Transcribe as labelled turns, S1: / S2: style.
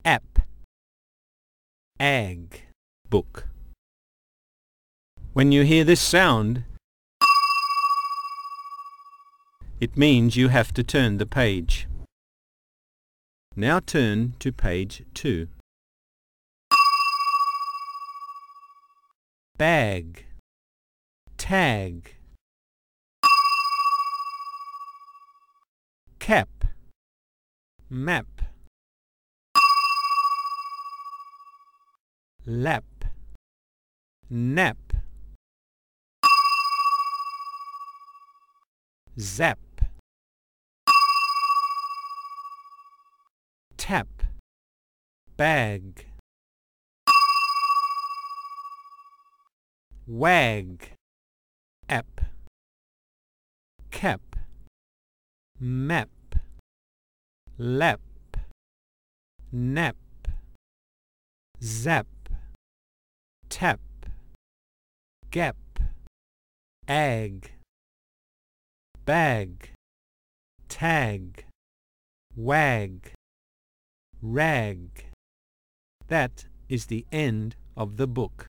S1: app, ag, book. When you hear this sound, it means you have to turn the page. Now turn to page 2. Bag, tag, cap, map, lap, nap, zap, tap, bag, wag, app, cap, map, lap, nap, zap, tap, gap, ag, bag, tag, wag, rag. That is the end of the book.